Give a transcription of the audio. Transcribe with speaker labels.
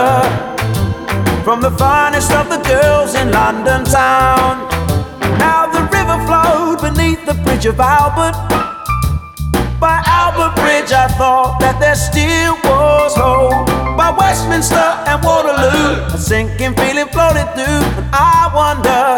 Speaker 1: wonder, from the finest of the girls in London town. Now the river flowed beneath the bridge of Albert. By Albert Bridge I thought that there still was hope. By Westminster and Waterloo, a sinking feeling floated through, and I wonder,